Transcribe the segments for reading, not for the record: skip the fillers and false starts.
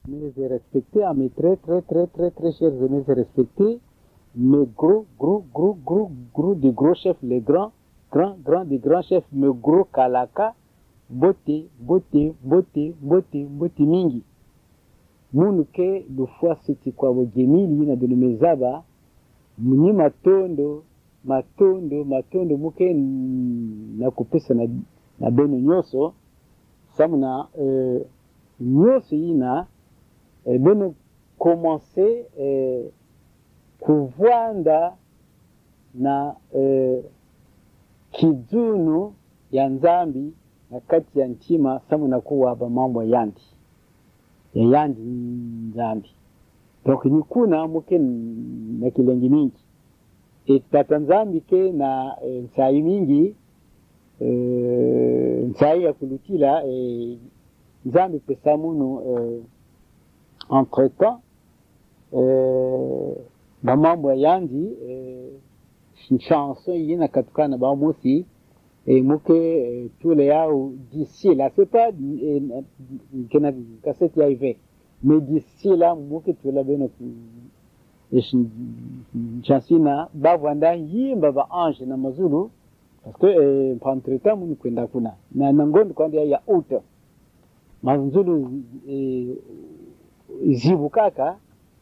mes respectés, à mes très chers amis respectés, mes gros des gros chefs, les grands des grands chefs, mes gros kalaka, beauté mingi. Munuke lufua siti kwa wagemili na dunu mezaba, muni matondo muke na kupesa na benu nyoso, samuna nyoso ina beno commencer kuvwanda na kizunu ya nzambi na kati ya ntima samuna kuwa ba mambo yandi nzambi. Donc ni kuna muke na kilengi mingi tata nzambi ke na nsai mingi nsai ya kulutila nzambi pesa munu entre temps ba mambo yandi chanson yina katukana ba musi muke tule yao d'ici là, c'est pas kena cassette ya ive mais d'ici là muke tule beno chansina bavanda yimba ba ange na mazulu parce que entre temps munu kwenda kuna na nangondo kwanda ya uta mazulu zibu kaka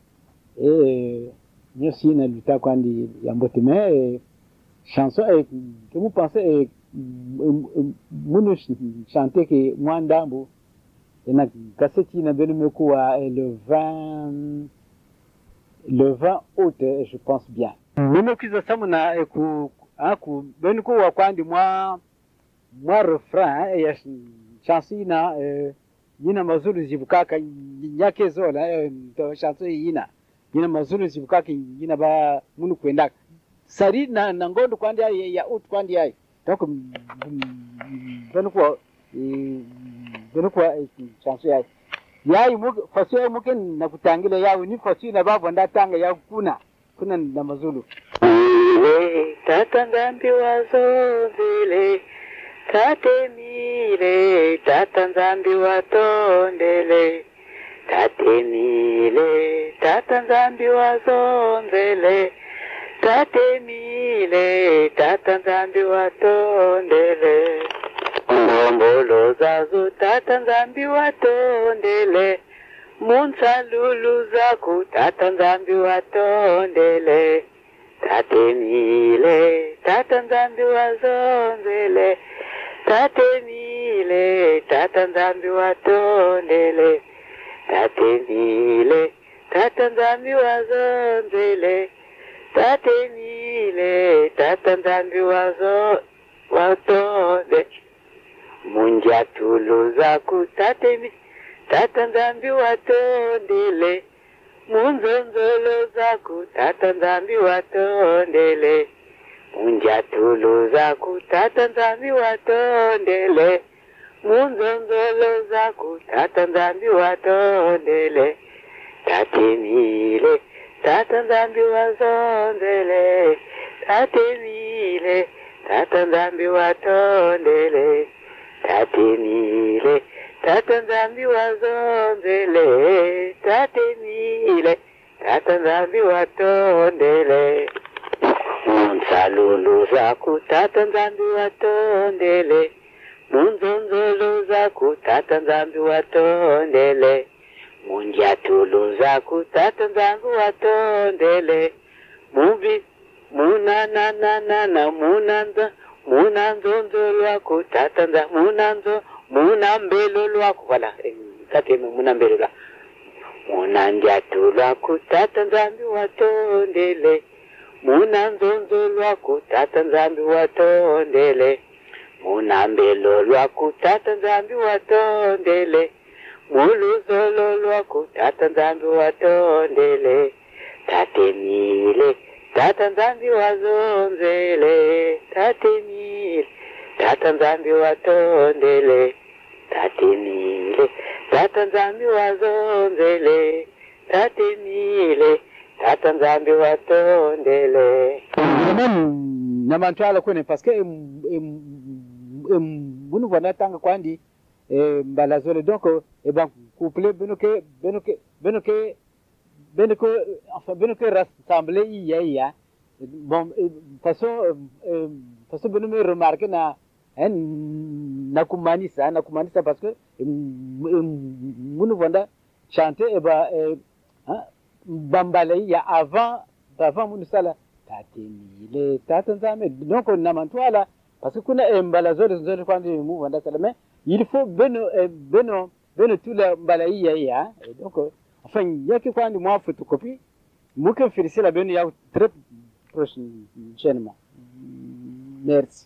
nyosi na luta kwandi ya mbotime chanson que vous pensez munu chanter que mwandambo na kaseti na benu mekuwa le 20 août je pense bien munu kiza samuna ku benu ko kwandi mwa refrain ya chanson na yina mazulu zibukaka nyake zola to chanson yina mazulu zibukaka yina ba munu kwenda sari na ngondo kwandi ya out kwandi ai donc beno kwa chanson yai fasu yai muken na kutangile yao ni fasu na babu nda tanga ya kuna na mazulu tata ngambi wazo zile tate mile tata ngambi watondele tate mile tata ngambi wazo zile tate mile tata ngambi watondele ngombolo zazo tata ngambi watondele munsa lulu zaku tata ngambi watondele tate mile tata ngambi wazonzele tate mile tata ngambi watondele tate mile tata ngambi wazonzele tate mile tata ngambi watonde munja tulu zaku tate mile tata ngambi watondele munzonzolo zaku tata ngambi watondele munja tulu zaku tata ngambi watondele munzonzolo zaku tata ngambi watondele tate mile tata ngambi wazondele tate mile tata ngambi watondele tate mile tata ngambi wazondele tate mile tata ngambi watondele munsalulu zaku tata ngambi watondele munzonzolo zaku tata ngambi watondele munjatulu zaku tata ngambi watondele mubi munananana munanzonzo lwaku tata ngambi munambelo lwaku wala kati munambelo lwaku munanjatu lwaku tata ngambi watondele munanzonzo lwaku tata ngambi watondele munambelo lwaku tata ngambi watondele muluzolo lwaku tata ngambi watondele tate mile tata ngambi wazonzele tate mile tata ngambi watondele tate mile tata ngambi wazonzele tate mile tata ngambi watondele na mantwala kwene parce que bunu wana tanga kwandi mbalazole donc et ben couplé benoke rassemblé ya bon façon beno me remarquer na kumanisa parce que munu vanda chanter et ben bambale ya avant munu sala tatemile tatanzame donc namantwala parce que kuna mbala zote kwandi mu vanda sala mais il faut beno tout la mbalaï ya donc enfin yaki kwandi moi photocopie moi que féliciter la beno ya très prochainement merci.